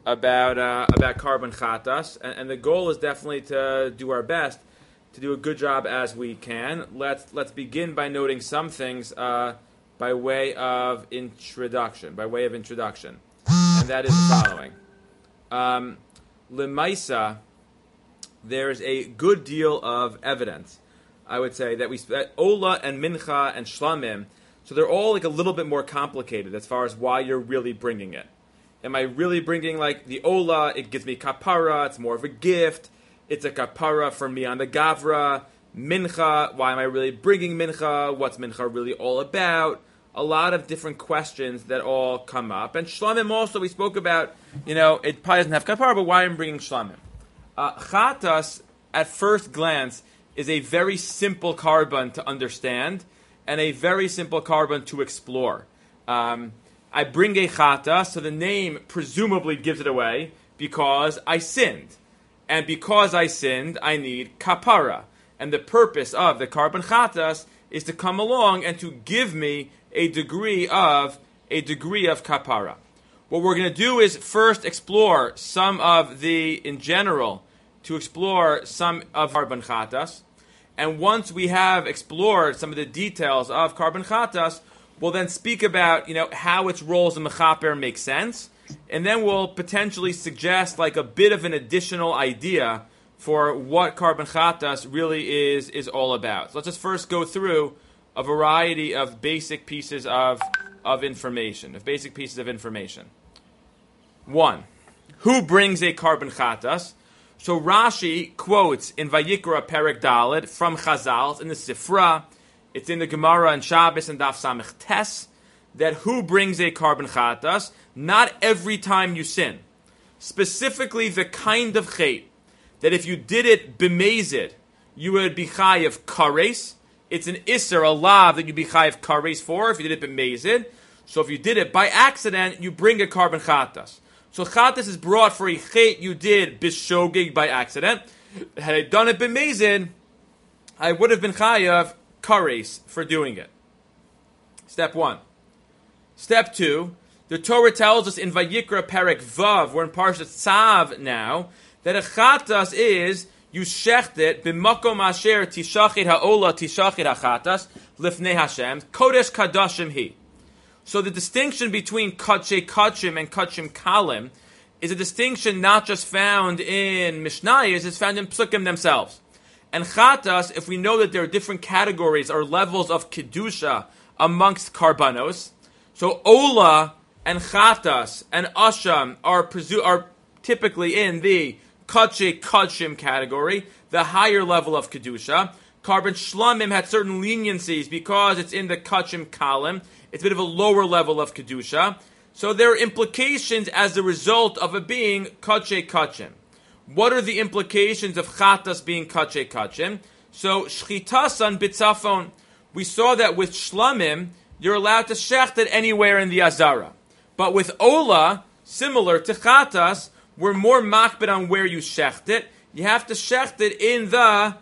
about carbon chatas, and the goal is definitely to do our best to do a good job as we can. Let's begin by noting some things by way of introduction. And that is the following. Lemaisa, there's a good deal of evidence, I would say, that Ola and Mincha and Shlamim, so they're all like a little bit more complicated as far as why you're really bringing it. Am I really bringing like the Ola? It gives me kapara, it's more of a gift. It's a kapara for me on the Gavra. Mincha, why am I really bringing Mincha? What's Mincha really all about? A lot of different questions that all come up. And Shlamim also, we spoke about, it probably doesn't have kapara, but why am I bringing Shlamim? Chatas, at first glance, is a very simple carbon to understand and a very simple carbon to explore. I bring a chata, so the name presumably gives it away because I sinned. And because I sinned, I need kapara. And the purpose of the carbon chatas is to come along and to give me a degree of kapara. What we're going to do is first explore some of carbon chatas. And once we have explored some of the details of carbon chatas, we'll then speak about, how its roles in mechaper make sense. And then we'll potentially suggest like a bit of an additional idea for what carbon chatas really is all about. So let's just first go through a variety of basic pieces of information. One, who brings a carbon chatas? So Rashi quotes in Vayikra Perek Daled from Chazal in the Sifra. It's in the Gemara and Shabbos and Daf Samech Tes that who brings a carbon chatas? Not every time you sin. Specifically, the kind of chet that if you did it b'mezid, you would be chayav kares. It's an isser, a lav that you'd be chayav kares for if you did it b'mezid. So if you did it by accident, you bring a carbon chatas. So chatas is brought for a chet you did b'shogeg by accident. Had I done it b'mezid, I would have been chayav kares for doing it. Step one. Step two, the Torah tells us in Vayikra Perek Vav, we're in Parshat Tzav now, that a chatas is, you shecht it, b'makom asher tishachit ha'ola tishachit ha'chatas, lifnei Hashem, kodesh kadashim hi. So the distinction between kadshe kachim and kachim kalim is a distinction not just found in Mishnayos, it's found in Psukim themselves. And chatas, if we know that there are different categories or levels of kedusha amongst karbanos, so ola and chatas and asham are typically in the kadshe kachim category, the higher level of kedusha. Carbon shlamim had certain leniencies because it's in the kachim kalim. It's a bit of a lower level of kedusha. So there are implications as a result of it being kadshe kachim. What are the implications of chatas being kadshe kachim? So shchitasan bitzafon. We saw that with shlamim, you're allowed to shecht it anywhere in the azara. But with ola, similar to chatas, we're more makbid on where you shecht it. You have to shecht it in the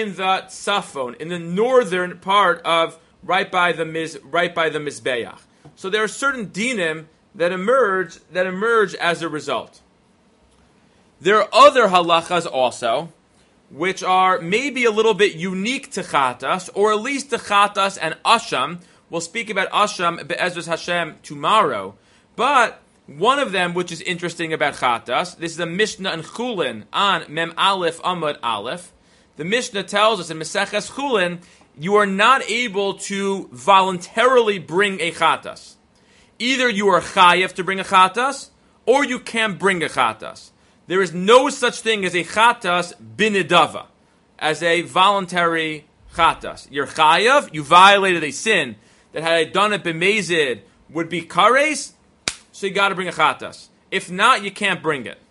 tzafon, in the northern part of right by the mizbeach. So there are certain dinim that emerge as a result. There are other halachas also, which are maybe a little bit unique to chatas, or at least to chatas and asham. We'll speak about asham be'ezras Hashem tomorrow. But one of them, which is interesting about chatas, this is a Mishnah in Chulin on Mem Aleph Amud Aleph. The Mishnah tells us in Meseches Chulin, you are not able to voluntarily bring a chatas. Either you are chayev to bring a chatas, or you can't bring a chatas. There is no such thing as a chatas binidava, as a voluntary chatas. You're chayev, you violated a sin that had I done it b'mezid would be kares, so you got to bring a chatas. If not, you can't bring it.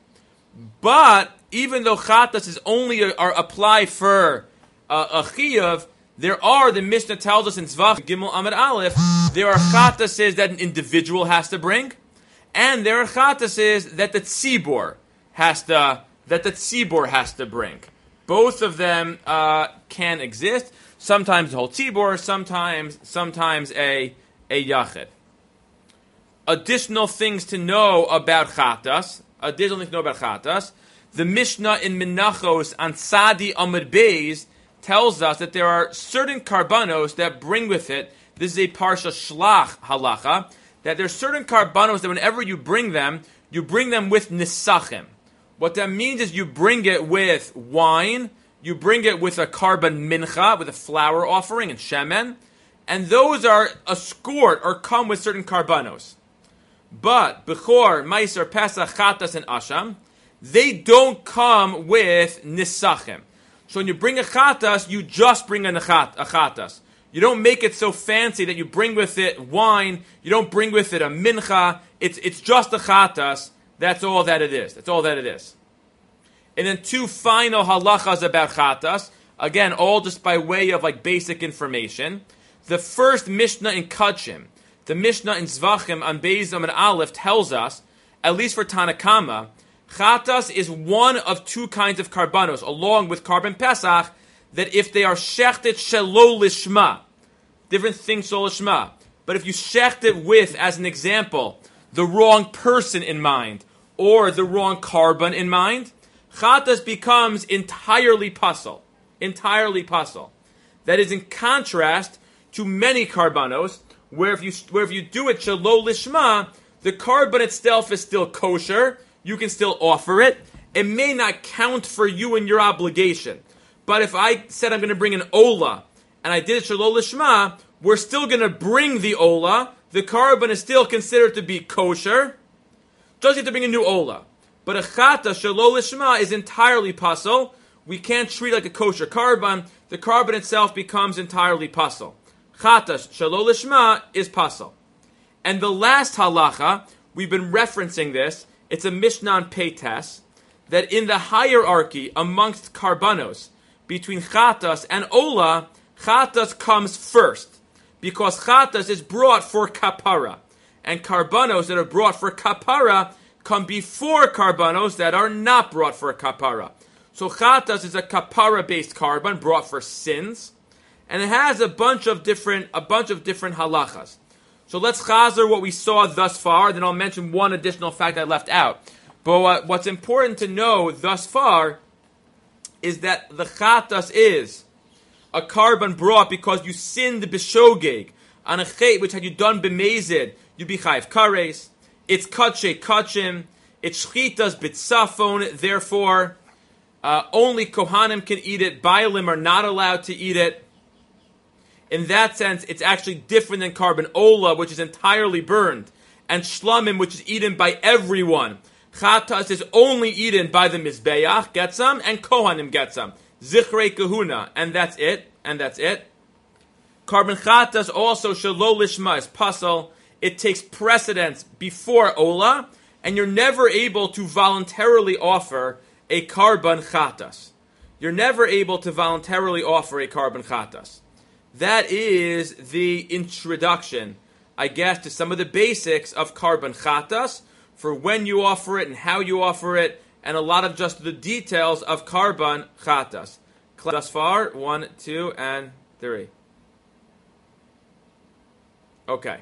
But even though chatas is only applied for a chiyuv, there are, the Mishnah tells us in Zvach Gimel Amud Aleph, there are chatases that an individual has to bring, and there are chatases that the tzibor has to bring. Both of them can exist. Sometimes the whole tzibor, sometimes a yachid. Additional things to know about chatas. additional thing to know about chatas. The Mishnah in Menachos on Sadi Amud Beis tells us that there are certain karbanos that bring with it. This is a parsha shlach halacha. That there are certain karbanos that whenever you bring them with nisachim. What that means is you bring it with wine, you bring it with a karban mincha, with a flour offering and shemen, and those are escort or come with certain karbanos. But Bechor, Meiser, Pesach, Chatas, and Asham, they don't come with nisachim. So when you bring a chatas, you just bring a chatas. You don't make it so fancy that you bring with it wine. You don't bring with it a mincha. It's just a chatas. That's all that it is. That's all that it is. And then two final halachas about chatas. Again, all just by way of like basic information. The first Mishnah in Kachim, the Mishnah in Zvachim on Beis and Aleph tells us, at least for Tanakama, chatas is one of two kinds of karbanos, along with karban pesach, that if they are shechted shelo lishma, different things shelo lishma, but if you shecht it with, as an example, the wrong person in mind, or the wrong karban in mind, chatas becomes entirely puzzle. Entirely puzzle. That is in contrast to many karbanos, where if you do it shelo lishma, the karban itself is still kosher, you can still offer it. It may not count for you in your obligation. But if I said I'm going to bring an ola, and I did it shelo lishma, we're still going to bring the ola. The karban is still considered to be kosher. Just have to bring a new ola. But a chata shelo lishma is entirely pasul. We can't treat it like a kosher karban. The karban itself becomes entirely pasul. Chata shelo lishma is pasul. And the last halacha, we've been referencing this, it's a Mishnah on Peites, that in the hierarchy amongst karbanos, between chatas and ola, chatas comes first, because chatas is brought for kapara, and karbanos that are brought for kapara come before karbanos that are not brought for kapara. So chatas is a kapara-based karban brought for sins, and it has a bunch of different halachas. So let's chazer what we saw thus far, then I'll mention one additional fact I left out. But what's important to know thus far is that the chatas is a karban brought because you sinned b'shogeg on a chet, which had you done b'mezid, you'd be chayiv kares. It's katshe kachim. It's shchitas b'tzafon. Therefore, only kohanim can eat it. Baalim are not allowed to eat it. In that sense, it's actually different than karban ola, which is entirely burned, and shlamim, which is eaten by everyone. Chatas is only eaten by the mizbeach, get some, and kohanim get some. Zichrei kahuna, and that's it. Karban chatas also shelo lishma is pasal. It takes precedence before ola, and you're never able to voluntarily offer a karban chatas. You're never able to voluntarily offer a karban chatas. That is the introduction, I guess, to some of the basics of karban chatas, for when you offer it and how you offer it, and a lot of just the details of karban chatas. Thus far, 1, 2, and 3. Okay.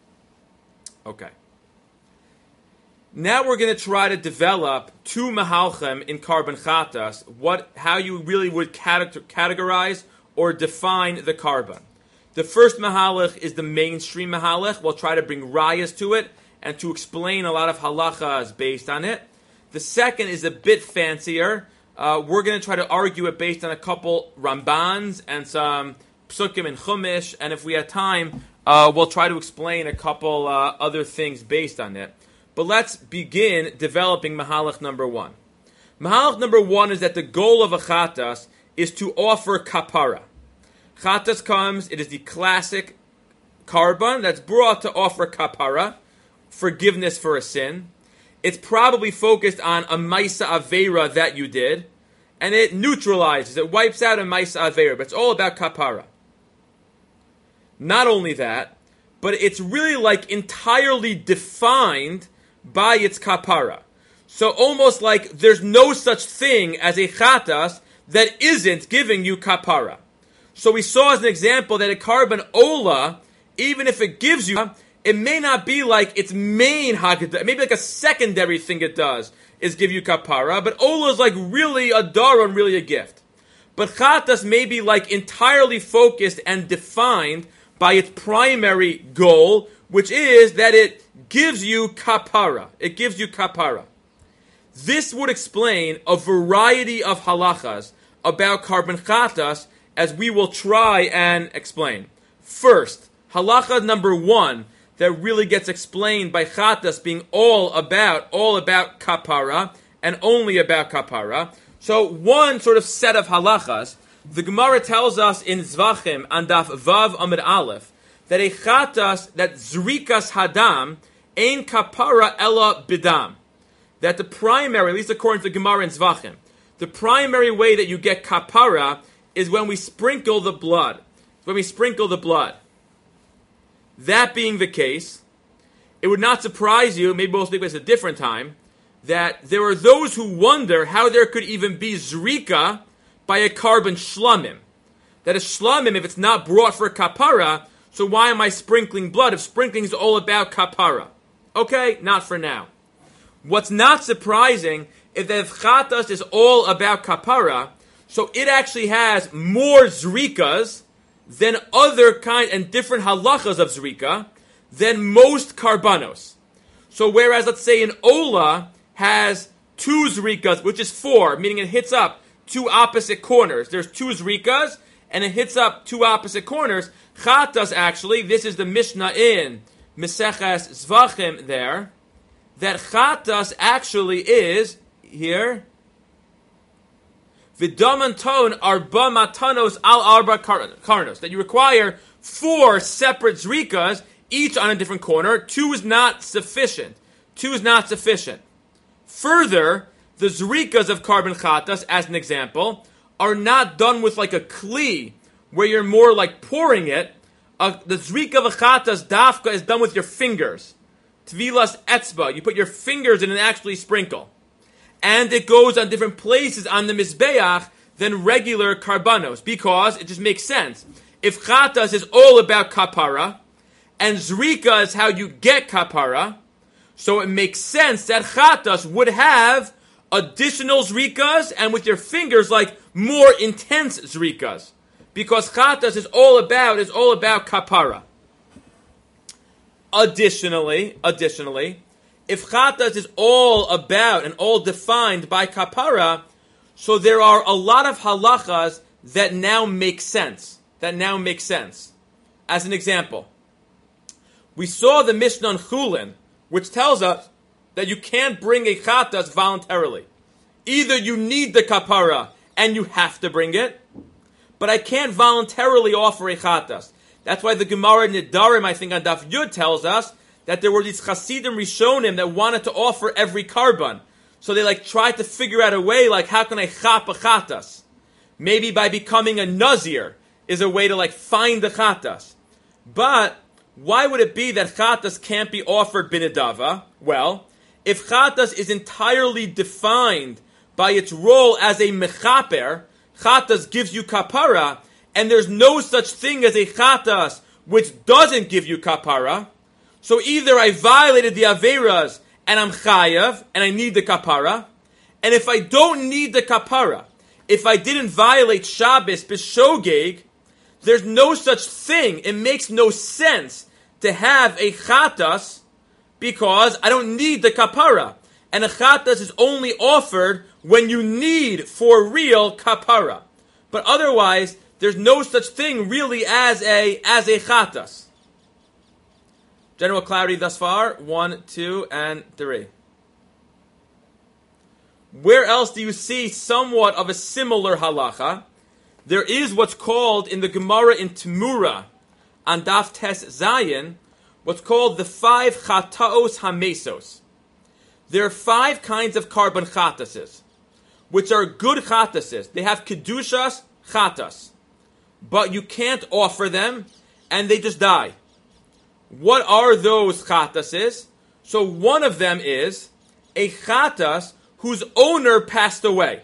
Now we're going to try to develop two mahalchem in karban chatas, how you really would categorize or define the karban. The first mahalach is the mainstream mahalach. We'll try to bring rayas to it and to explain a lot of halachas based on it. The second is a bit fancier. We're going to try to argue it based on a couple Rambans and some psukim and chumash, and if we have time, we'll try to explain a couple other things based on it. But let's begin developing mahalach number 1. Mahalach number 1 is that the goal of a chatas is to offer kapara. Chatas comes, it is the classic karban that's brought to offer kapara, forgiveness for a sin. It's probably focused on a maisa aveira that you did, and it neutralizes, it wipes out a maisa aveira, but it's all about kapara. Not only that, but it's really like entirely defined by its kapara. So almost like there's no such thing as a chatas that isn't giving you kapara. So we saw as an example that a karban ola, even if it gives you, it may not be like its main haggadah, maybe like a secondary thing it does. is give you kapara, but Ola is like really a dara and really a gift. But chatas may be like entirely focused and defined by its primary goal, which is that it gives you kapara. It gives you kapara. This would explain a variety of halachas about carbon chatas, as we will try and explain. First, halacha number 1 that really gets explained by chatas being all about kapara and only about kapara. So one sort of set of halachas, the Gemara tells us in Zvachim and Daf Vav Amid Aleph that a chatas, that zrikas hadam, ein kapara ella bidam. That the primary, at least according to the Gemara in Zvachim, the primary way that you get kapara is when we sprinkle the blood. When we sprinkle the blood. That being the case, it would not surprise you, maybe we'll speak about this a different time, that there are those who wonder how there could even be zrika by a carbon shlamim. That a shlamim, if it's not brought for kapara, so why am I sprinkling blood if sprinkling is all about kapara? Okay, not for now. What's not surprising is that if chatas is all about kapara, so it actually has more zrikas than other kind and different halachas of zrika than most karbanos. So whereas, let's say, an ola has 2 zrikas, which is 4, meaning it hits up 2 opposite corners. There's 2 zrikas, and it hits up 2 opposite corners. Chatas, actually, this is the Mishnah in Meseches Zvachim there, that chatas actually is, here, Vidamanton arba matanos al arba karnos, that you require 4 separate zrikas, each on a different corner. 2 is not sufficient. 2 is not sufficient. Further, the zrikas of carbon chatas, as an example, are not done with like a kli, where you're more like pouring it. The zrika of a chatas dafka is done with your fingers. Tvilas etzba, you put your fingers in and actually sprinkle. And it goes on different places on the mizbeach than regular karbanos, because it just makes sense. If chatas is all about kapara, and zrika is how you get kapara, so it makes sense that chatas would have additional zrikas, and with your fingers, like more intense zrikas, because chatas is all about kapara. Additionally, if chatas is all about and all defined by kapara, so there are a lot of halachas that now make sense. As an example, we saw the Mishnah on Chulin, which tells us that you can't bring a chatas voluntarily. Either you need the kapara and you have to bring it, but I can't voluntarily offer a chatas. That's why the Gemara Nidarim, I think on Daf Yud, tells us that there were these Chasidim Rishonim that wanted to offer every karban. So they tried to figure out a way, how can I chap a chatas? Maybe by becoming a nazir is a way to find the chatas. But why would it be that chatas can't be offered binidava? Well, if chatas is entirely defined by its role as a mechaper, chatas gives you kapara, and there's no such thing as a chatas which doesn't give you kapara. So either I violated the averas and I'm chayav and I need the kapara, and if I don't need the kapara, if I didn't violate Shabbos b'shogeg, there's no such thing. It makes no sense to have a chatas because I don't need the kapara, and a chatas is only offered when you need for real kapara. But otherwise, there's no such thing really as a chatas. General clarity thus far? 1, 2, and 3. Where else do you see somewhat of a similar halacha? There is what's called in the Gemara in Temura, on Daf Tes Zayin, what's called the 5 chataos hamesos. There are 5 kinds of carbon chatases, which are good chatases. They have kedushas chatas, but you can't offer them, and they just die. What are those chatases? So one of them is a chatas whose owner passed away.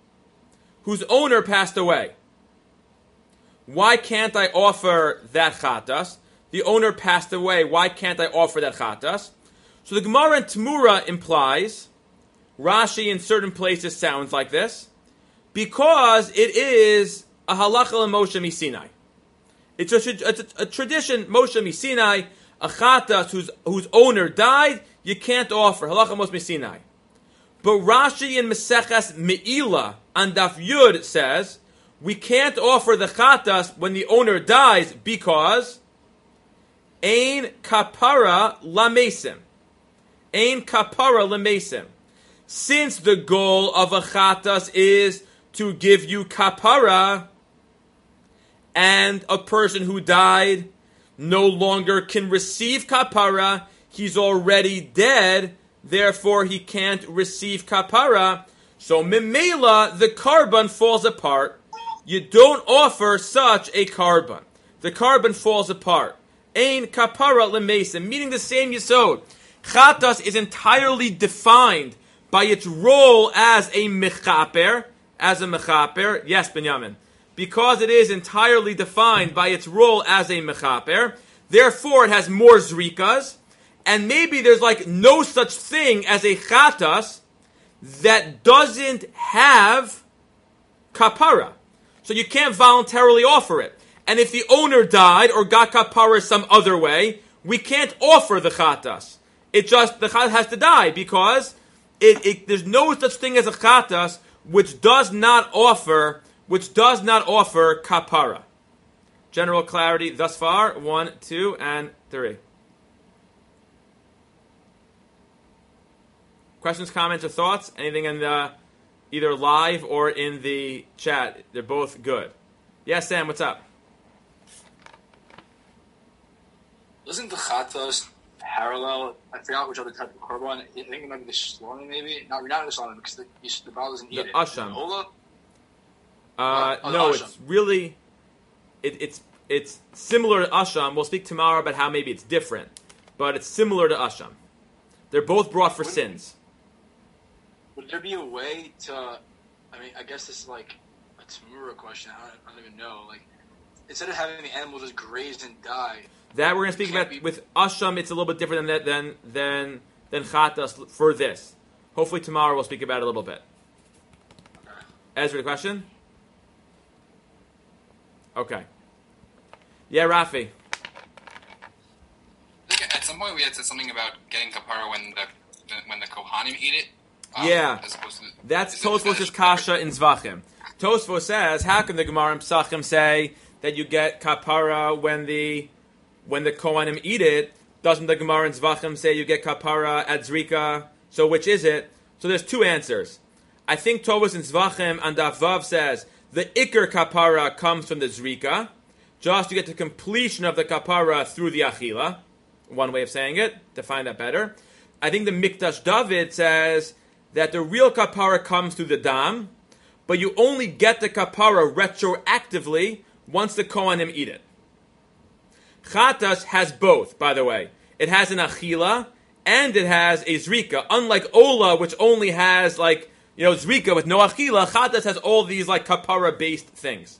Why can't I offer that chatas? The owner passed away. Why can't I offer that chatas? So the Gemara in Temura implies Rashi in certain places sounds like this, because it is a halacha l'Moshe Misinai. It's a tradition, Moshe Misinai, a chatas whose owner died, you can't offer. Halacha Moshe Misinai. But Rashi in Meseches Me'ila on Daf Yud says, we can't offer the chatas when the owner dies because ein kapara lamesim. Ein kapara lamesim. Since the goal of a chatas is to give you kapara, and a person who died no longer can receive kapara, he's already dead, therefore he can't receive kapara. So memela, the carbon falls apart. You don't offer such a carbon. The carbon falls apart. Ein kapara lemesim, meaning the same yisod. Chatas is entirely defined by its role as a mechaper. Yes, Binyamin. Because it is entirely defined by its role as a mechaper, therefore it has more zrikas, and maybe there's like no such thing as a chatas that doesn't have kapara. So you can't voluntarily offer it. And if the owner died or got kapara some other way, we can't offer the chatas. The chatas has to die because there's no such thing as a chatas which does not offer kapara. General clarity thus far, 1, 2, and 3. Questions, comments, or thoughts? Anything in the either live or in the chat? They're both good. Yes, Sam, what's up? Isn't the chatos parallel? I forgot which other type of korban. I think it might be the shlomim, maybe. Not the shlomim, because the Baal doesn't eat it. Asham. Ola? No, it's really it's similar to Asham. We'll speak tomorrow about how maybe it's different, but it's similar to Asham. They're both brought for sins. Would there be a way to? I mean, I guess this is like a Tamura question. I don't even know. Like, instead of having the animal just graze and die. That we're going to speak about with Asham. It's a little bit different than Chatas for this. Hopefully tomorrow we'll speak about it a little bit. Okay. Ezra, the question? Okay. Yeah, Rafi. I think at some point we had said something about getting kapara when the Kohanim eat it. Yeah, as opposed to, that's Tosfos' kasha in Zvachim. Tosfos says, how can the Gemara in Psachim say that you get kapara when the Kohanim eat it? Doesn't the Gemara in Zvachim say you get kapara at Zrika? So which is it? So there's two answers. I think Tosfos in Zvachim and Daf Vav says the Iker kapara comes from the Zrika, just to get the completion of the kapara through the Achila. One way of saying it, to find that better. I think the Mikdash David says that the real kapara comes through the dam, but you only get the kapara retroactively once the Kohanim eat it. Chatas has both, by the way. It has an Achila, and it has a Zrika. Unlike Ola, which only has, Zrika with no Achila, Chatas has all these, kapara-based things.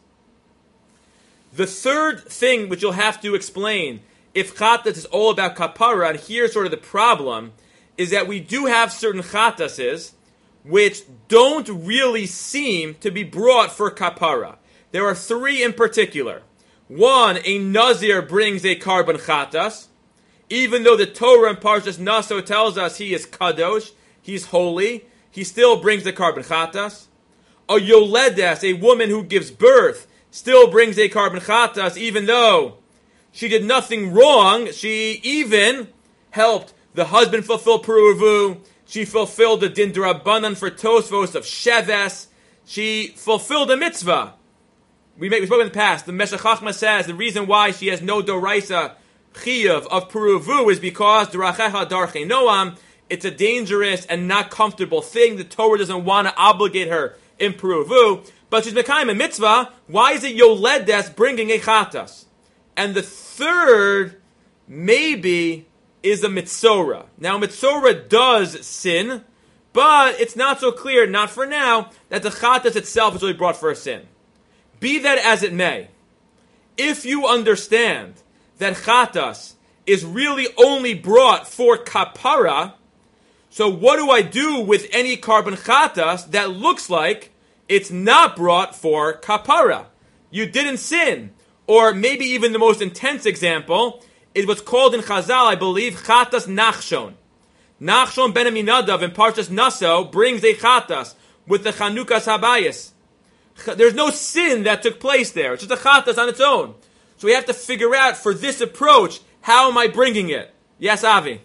The third thing which you'll have to explain, if Chatas is all about kapara, and here's sort of the problem, is that we do have certain Chatases which don't really seem to be brought for kapara. There are three in particular. One, a Nazir brings a carbon Chatas, even though the Torah in Parshas Naso tells us he is Kadosh, he's holy, he still brings the carbon Chatas. A Yoledes, a woman who gives birth, still brings a carbon Chatas, even though she did nothing wrong. She even helped the husband fulfill Peruvu. She fulfilled the Din D'Rabbanan for Tosfos of Sheves. She fulfilled a mitzvah. We spoke in the past. The Meshech Chochmah says the reason why she has no Doraisa Chiyuv of Peruvu is because D'Rachecha Darchei Noam. It's a dangerous and not comfortable thing. The Torah doesn't want to obligate her in Peruvu, but she's Mekayim a mitzvah. Why is it Yoledes bringing a Chatas? And the third, maybe, is a Mitzorah. Now, Mitzorah does sin, but it's not so clear, not for now, that the Chatas itself is really brought for a sin. Be that as it may, if you understand that Chatas is really only brought for Kapara, So what do I do with any carbon chatas that looks like it's not brought for kapara? You didn't sin. Or maybe even the most intense example is what's called in Chazal, I believe, chatas nachshon. Nachshon ben Aminadav in Parshas Naso brings a chatas with the Chanukas Habayis. There's no sin that took place there. It's just a chatas on its own. So we have to figure out for this approach, how am I bringing it? Yes, Avi?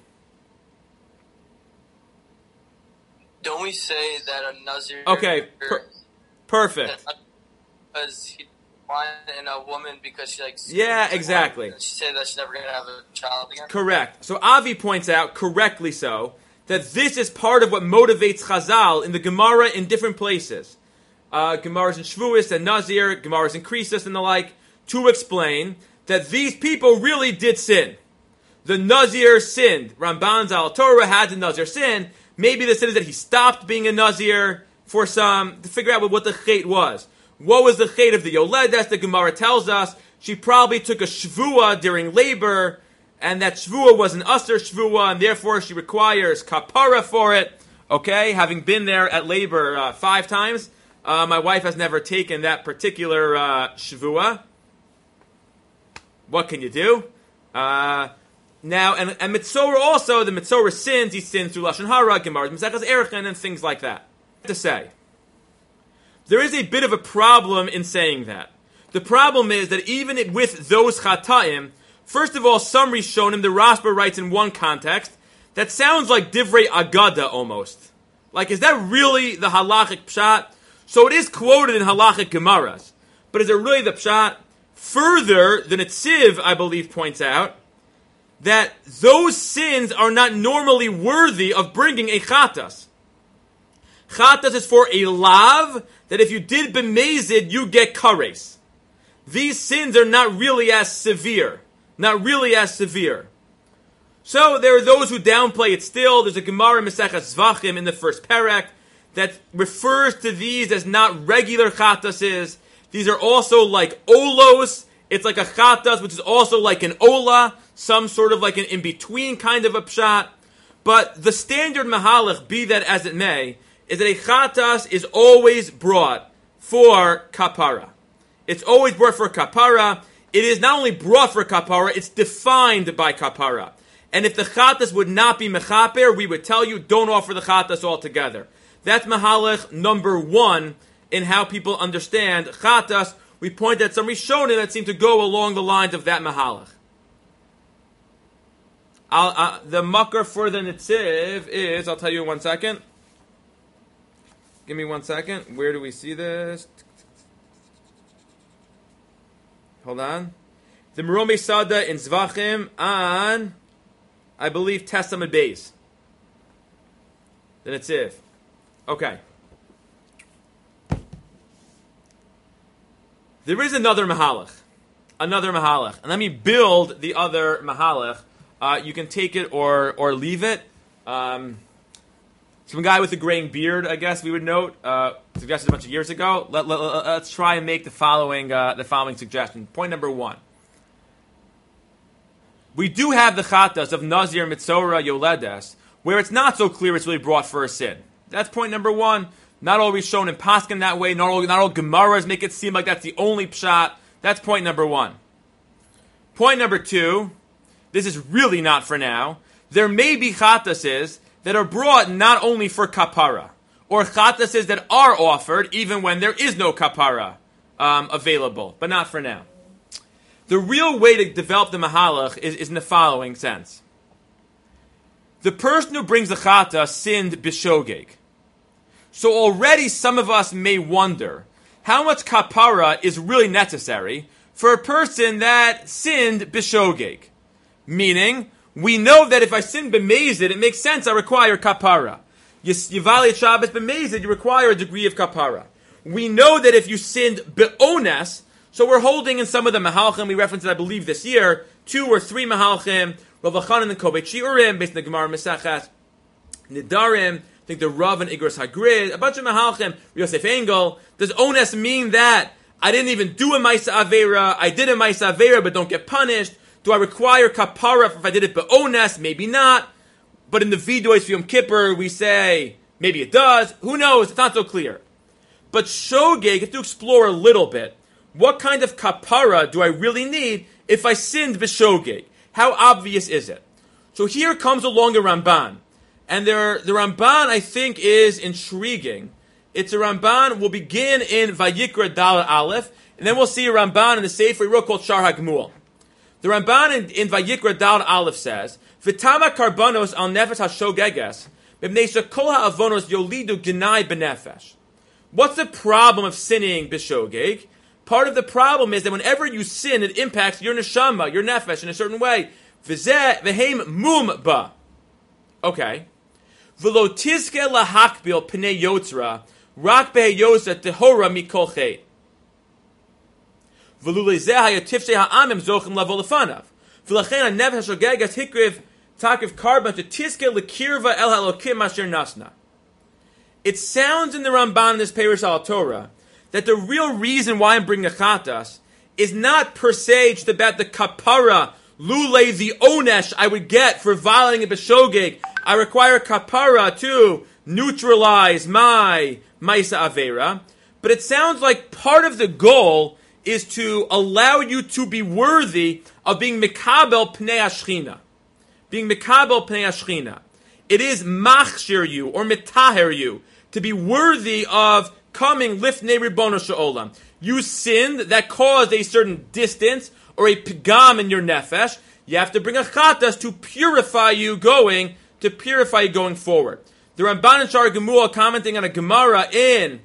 Don't we say that a Nazir... Okay, perfect. Because he wanted a woman because she likes... Yeah, exactly. She said that she's never going to have a child again? Correct. So Avi points out, correctly so, that this is part of what motivates Chazal in the Gemara in different places. Gemaras in Shvuos and Nazir, Gemaras in Krisos and the like, to explain that these people really did sin. The Nazir sinned. Ramban's Al Torah had the Nazir sin. Maybe the sin is that he stopped being a Nazir for to figure out what the chait was. What was the chait of the Yoledes? The Gemara tells us she probably took a shvua during labor, and that shvua was an usher shvua, and therefore she requires kapara for it. Okay, having been there at labor 5 times, my wife has never taken that particular shvua. What can you do? Now, and Mitzorah also, the Mitzorah sins, he sins through Lashon Hara, Gemara, Mesechus Erechen, and things like that. To say, there is a bit of a problem in saying that. The problem is that even with those Chataim, first of all, some Rishonim, the Rashba writes in one context, that sounds like Divrei Agada almost. Like, is that really the halachic pshat? So it is quoted in halachic Gemaras. But is it really the pshat? Further, the Netziv, I believe, points out, that those sins are not normally worthy of bringing a chatas. Chatas is for a lav, that if you did b'mezid, you get kares. These sins are not really as severe. Not really as severe. So there are those who downplay it still. There's a Gemara in Mesechus Zvachim in the first parak that refers to these as not regular chatases. These are also like olos. It's like a chatas, which is also like an ola, some sort of like an in-between kind of a pshat. But the standard mahalach, be that as it may, is that a chatas is always brought for kapara. It's always brought for kapara. It is not only brought for kapara, it's defined by kapara. And if the chatas would not be mechaper, we would tell you, don't offer the chatas altogether. That's mahalach number 1 in how people understand chatas. We point at some Rishonim that seem to go along the lines of that mahalach. The makar for the Netziv is, I'll tell you in 1 second. Give me 1 second. Where do we see this? Hold on. The Meromei Sada in Zvachim on, I believe, Testament Beis. The Netziv. Okay. There is another mahalach. And let me build the other mahalach. You can take it or leave it. Some guy with a graying beard, I guess we would note, suggested a bunch of years ago. Let's try and make the following suggestion. Point number 1. We do have the chatas of Nazir, Mitzorah, Yoledes, where it's not so clear it's really brought for a sin. That's point number 1. Not all Rishon and Paskin that way. Not all Gemaras make it seem like that's the only pshat. That's point number 1. Point number 2. This is really not for now. There may be chatases that are brought not only for kapara, or chatases that are offered even when there is no kapara available, but not for now. The real way to develop the mahalach is in the following sense. The person who brings the chata sinned b'shogeg. So already some of us may wonder how much kapara is really necessary for a person that sinned b'shogeg. Meaning, we know that if I sin b'mezid, it makes sense I require kapara. Yivali Shabbos b'mezid, you require a degree of kapara. We know that if you sinned be'ones, so we're holding in some of the mahalchim, we referenced it, I believe, this year, 2 or 3 mahalchim, Rav Chanan and Kovei Shiurim, based on the Gemara Mesechas Nidarim, I think the Rav and Igros Hagrid, a bunch of mahalchim, Yosef Engel. Does ones mean that I didn't even do a Maisa Avera, I did a Maisa Avera but don't get punished? Do I require kapara if I did it be'ones? Maybe not. but in the Vidois Yom Kippur we say maybe it does. Who knows? It's not so clear. But shogeg, you have to explore a little bit. What kind of kapara do I really need if I sinned b'shogeg? How obvious is it? So here comes along the Ramban. And the Ramban, I think, is intriguing. It's a Ramban, we'll begin in Vayikra Dal Aleph, and then we'll see a Ramban in the Sefer Yeruch called Shar HaGemul. The Ramban in Vayikra Dal Aleph says, V'tama karbanos al nefesh ha-shogeges, b'bnei shekol ha'avonos yolidu genai b'nefesh. What's the problem of sinning b'shogeg? Part of the problem is that whenever you sin, it impacts your neshama, your nefesh, in a certain way. V'zeh v'heim mum ba. Okay. V'lo tizke lahakbil p'nei yotzra, rak be'heyosa tehora mikol chet. V'lu lezeh hayatifshe ha'amim zochim lavo lefanav. V'lachen ha-nefesh ha-shogeges hikriv takiv karban to tizke lekirva el halokim asher nasna. It sounds in the Ramban in this Perush al Torah that the real reason why I'm bringing a chatas is not per se just about the kapara, lule, the onesh I would get for violating a b'shogeg. I require kapara to neutralize my maisa avera. But it sounds like part of the goal is to allow you to be worthy of being mikabel pnei ashchina. Being mikabel pnei ashchina. It is machshir you or mitaher you to be worthy of coming lifnei ribono she'olam. You sinned that caused a certain distance or a pigam in your nefesh. You have to bring a chatas to purify you going forward. The Ramban and Shar HaGemul commenting on a Gemara in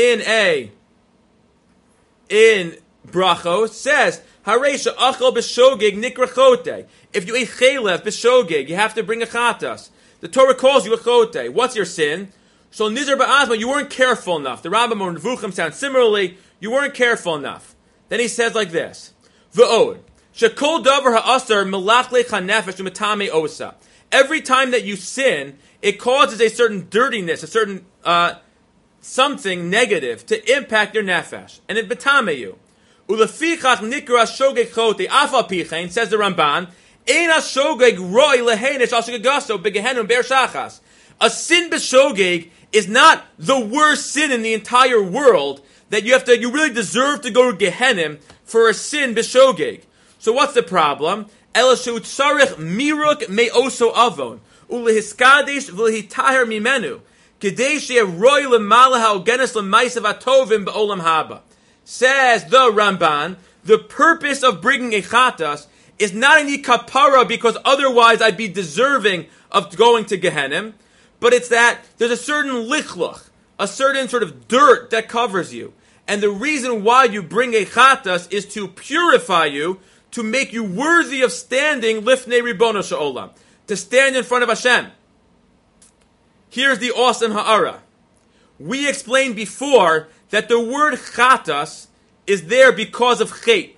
Brachos says, Haresha achal b'shogeg nikrachote. If you ate chelev b'shogeg, you have to bring a chatas. The Torah calls you a chote. What's your sin? So Nizar Ba'azma, you weren't careful enough. The Rambam or Nevuchim sound similarly. You weren't careful enough. Then he says like this: V'od shekol davar ha'asar melachlech hanefesh u'metame osa. Every time that you sin, it causes a certain dirtiness, a certain something negative to impact your nefesh, and it betame you. Ulefichach nikra shogeg chote afal pichein, says the Ramban. Ein ha-shogeg roi leheinish al shogegaso begehenum ber shachas. A sin b'shogeg is not the worst sin in the entire world that you really deserve to go to Gehenim for a sin b'shogeg. So what's the problem? Ela she'utzarich miruk me'oso avon ulehiskadish v'lehitaher mimenu kedei she'eh roi lemala ha'ogenes lemaisav atovim b'olam haba. Says the Ramban, the purpose of bringing a chatas is not I need kapara because otherwise I'd be deserving of going to Gehenim, but it's that there's a certain lichluch, a certain sort of dirt that covers you. And the reason why you bring a chatas is to purify you, to make you worthy of standing lifnei ribono she'olam, to stand in front of Hashem. Here's the awesome ha'ara. We explained before that the word chatas is there because of chet,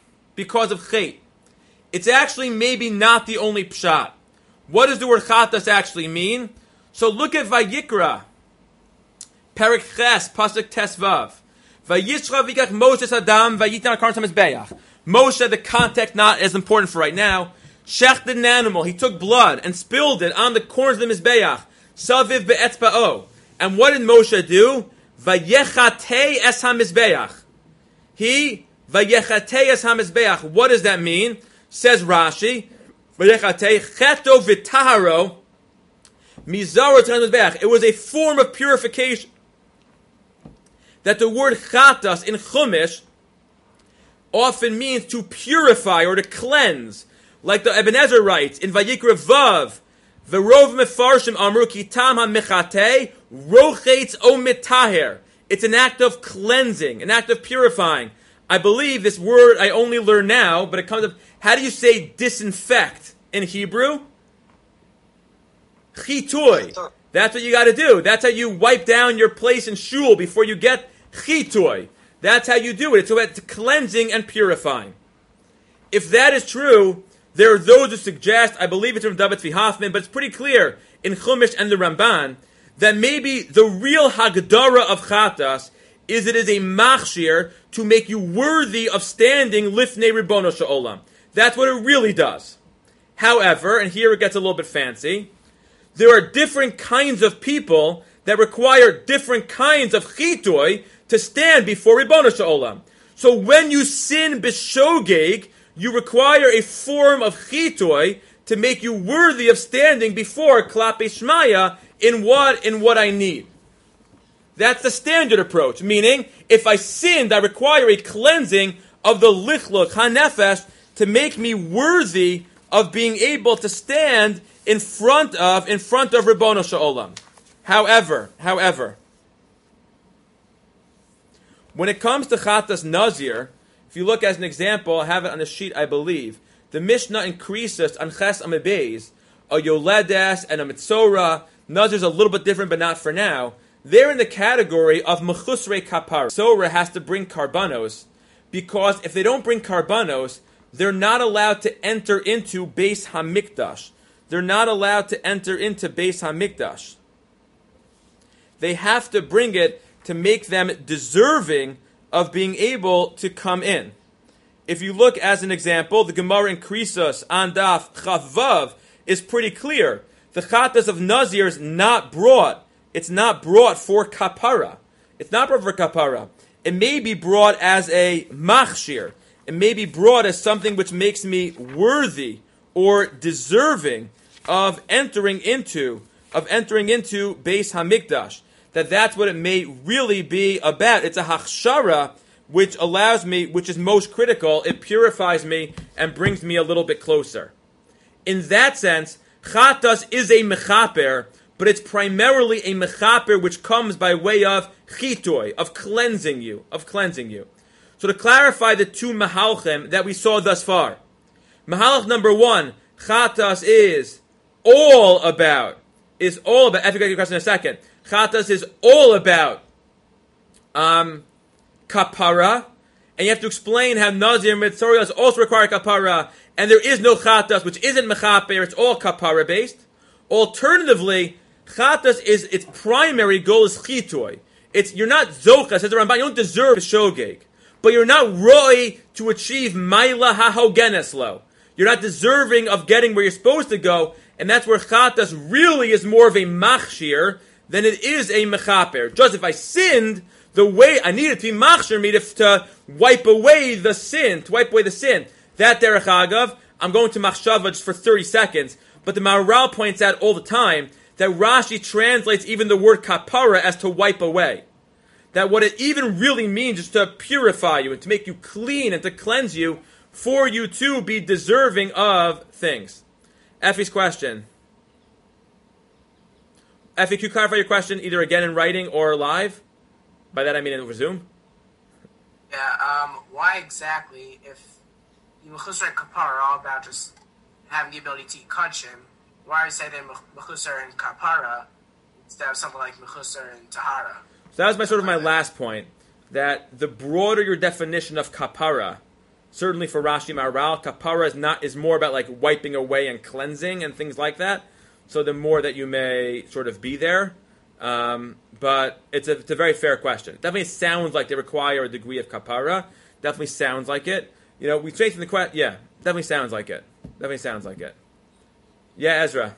It's actually maybe not the only pshat. What does the word chatas actually mean? So look at Vayikra, Perek Ches, Pasuk Tesvav. Vayishra vikach Moshe Adam vayitan kartam mizbeach. Moshe, the context not as important for right now, shechted an animal. He took blood and spilled it on the corners of the mizbeach. Saviv be'etzba'o. And what did Moshe do? Vayechatei es ha-mizbeach. He vayechatei es ha-mizbeach. What does that mean? Says Rashi, vayechatei cheto v'taharo. It was a form of purification. That the word chatas in Chumash often means to purify or to cleanse. Like the Ebenezer writes in Vayikra Vav, V'rov mefarshim amru kitam ha-mechatei rochetz o mitaher. It's an act of cleansing, an act of purifying. I believe this word I only learn now, but it comes up. How do you say disinfect in Hebrew? Chitoy. That's what you got to do. That's how you wipe down your place in shul before you get chitoy. That's how you do it. It's about cleansing and purifying. If that is true, there are those who suggest, I believe it's from David Tzvi Hoffman, but it's pretty clear in Chumash and the Ramban, that maybe the real Hagdara of Chatas is it is a machshir to make you worthy of standing lifnei ribono she'olam. That's what it really does. However, and here it gets a little bit fancy, there are different kinds of people that require different kinds of chitui to stand before Ribono Shel So when you sin b'shogeg, you require a form of chitui to make you worthy of standing before Klape Shmaya in what I need. That's the standard approach, meaning if I sinned, I require a cleansing of the lichluk hanefesh to make me worthy of being able to stand in front of Ribono Shel However, when it comes to Chatas Nazir, if you look as an example, I have it on the sheet, I believe, the Mishnah increases on Ches Amebez, a Yoledes and a Mitzora. Nazir is a little bit different, but not for now. They're in the category of Mechusrei Kapar. Mitzora has to bring Karbanos, because if they don't bring Karbanos, they're not allowed to enter into Beis HaMikdash. They're not allowed to enter into Beis HaMikdash. They have to bring it to make them deserving of being able to come in. If you look as an example, the Gemara in Krisos on Daf Chavav is pretty clear. The Chatas of Nazir is not brought. It's not brought for Kapara. It's not brought for Kapara. It may be brought as a Machshir. It may be brought as something which makes me worthy or deserving of entering into Beis Hamikdash. That's what it may really be about. It's a hachshara which allows me, which is most critical. It purifies me and brings me a little bit closer. In that sense, chatas is a mechaper, but it's primarily a mechaper which comes by way of chitoy, of cleansing you. So to clarify the two mahalchim that we saw thus far, mahalch number one, chatas is all about. I have to get your question in a second. Chatas is all about kapara, and you have to explain how Nazir Mitzorias also require kapara, and there is no chatas, which isn't mechaper, it's all kapara based. Alternatively, chatas is its primary goal is chitoy. You're not zocha, says the Ramban, you don't deserve a shogeg, but you're not roi to achieve maila hahogeneslo. You're not deserving of getting where you're supposed to go, and that's where chatas really is more of a machshir than it is a mechaper. Just if I sinned, the way I needed to be machshir me to wipe away the sin, That derech agav, I'm going to machshava just for 30 seconds, but the Maharal points out all the time that Rashi translates even the word kapara as to wipe away. That what it even really means is to purify you and to make you clean and to cleanse you for you to be deserving of things. Effie's question. Effie, can you clarify your question either again in writing or live? By that I mean over Zoom. Yeah, why exactly, if Mechusar and Kapar are all about just having the ability to eat kachim, why say they Mechusar and Kapara instead of something like Mechusar and Tahara? So that was my last point, that the broader your definition of kapara, certainly for Rashi Maharal, kapara is more about like wiping away and cleansing and things like that. So the more that you may sort of be there, but it's a very fair question. It definitely sounds like they require a degree of kapara. Definitely sounds like it. You know, we straighten the question. Yeah, definitely sounds like it. Yeah, Ezra.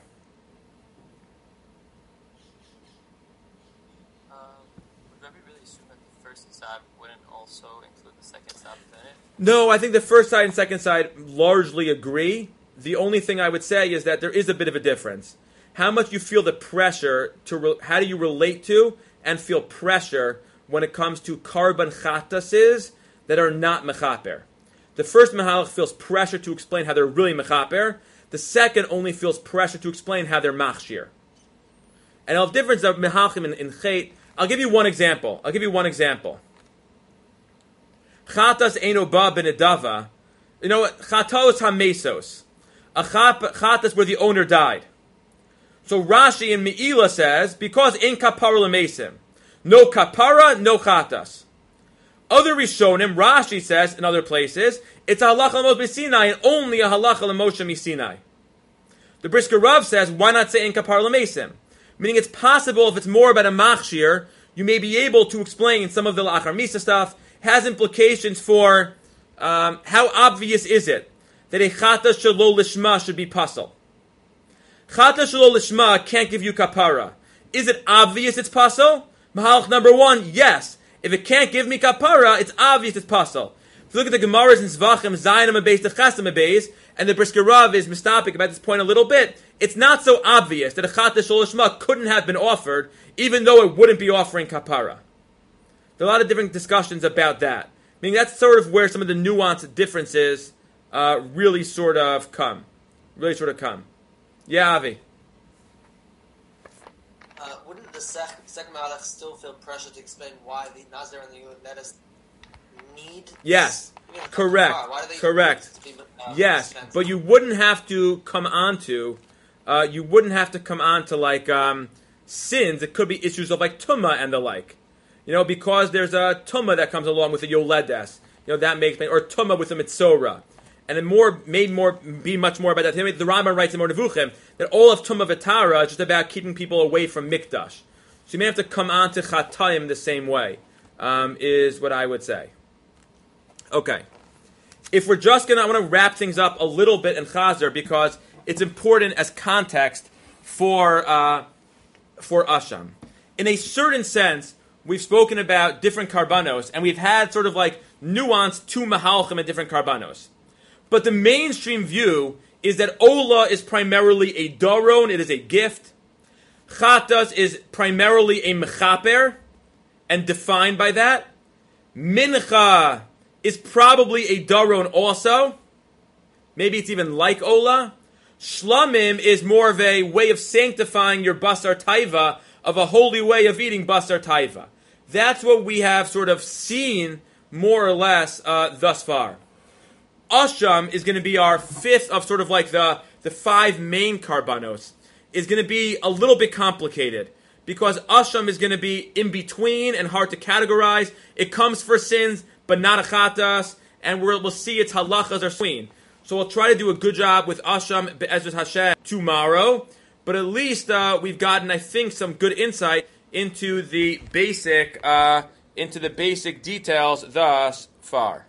Would we really assume that the first side wouldn't also include the second side within it? No, I think the first side and second side largely agree. The only thing I would say is that there is a bit of a difference. How much you feel the pressure how do you relate to and feel pressure when it comes to karban chatases that are not mechaper. The first mahalach feels pressure to explain how they're really mechaper. The second only feels pressure to explain how they're machshir. And the difference of mehalchim in chet, I'll give you one example. Chatas eino ba benedava. You know what? Chatos hamesos. A chatas where the owner died. So Rashi in Me'ila says, because in kapara lemesim, no kapara, no chatas. Other Rishonim, Rashi says in other places, it's a halacha l'moshe misinai and only a halacha l'moshe misinai. The Brisker Rav says, why not say in kapara lemesim? Meaning it's possible if it's more about a machshir, you may be able to explain some of the la'achar misa stuff, has implications for how obvious is it that a chatas shelo lishma should be puzzle. Chata shelo lishma can't give you kapara. Is it obvious it's pasal? Mahalach number one, yes. If it can't give me kapara, it's obvious it's pasal. If you look at the Gemaras in Zvachim, Zayin Amabeis, the Chasam Amabeis, and the Brisker Rav is mistapik about this point a little bit, it's not so obvious that a Chata Shel Lishma couldn't have been offered, even though it wouldn't be offering kapara. There are a lot of different discussions about that. Meaning that's sort of where some of the nuanced differences really sort of come. Yeah, Avi. Wouldn't the second Malach still feel pressure to explain why the Nazir and the Nettis need? Yes, correct. Yes, but you wouldn't have to come on to like sins. It could be issues of like tumma and the like. Because there's a tumma that comes along with a yoledes. That makes or tumma with a mitzora. And then be much more about that. The Rambam writes in Mor Nevuchim that all of Tumma V'Tara is just about keeping people away from Mikdash. So you may have to come on to Chatayim the same way, is what I would say. Okay. If we're just I want to wrap things up a little bit in Chazer because it's important as context for Asham. In a certain sense, we've spoken about different karbanos, and we've had sort of like nuanced two mahalchim and different karbanos. But the mainstream view is that Ola is primarily a daron, it is a gift. Chatas is primarily a mechaper, and defined by that. Mincha is probably a daron also. Maybe it's even like Ola. Shlamim is more of a way of sanctifying your basar taiva, of a holy way of eating basar taiva. That's what we have sort of seen more or less thus far. Asham is going to be our fifth of sort of like the five main karbanos. Is going to be a little bit complicated because Asham is going to be in between and hard to categorize. It comes for sins, but not a chatas, and we'll see its halachas are swing. So we'll try to do a good job with Asham Be'ezras Hashem tomorrow, but at least we've gotten, I think, some good insight into the basic details thus far.